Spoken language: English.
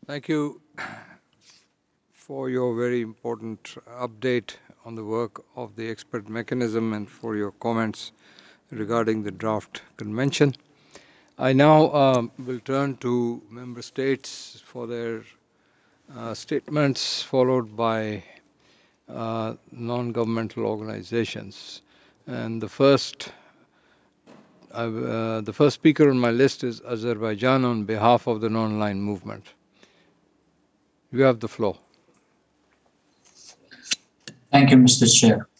Thank you for your very important update on the work of the expert mechanism and for your comments regarding the draft convention. I now will turn to member states for their statements, followed by non-governmental organizations. And the first speaker on my list is Azerbaijan on behalf of the non-aligned movement. You have the floor. Thank you, Mr. Chair.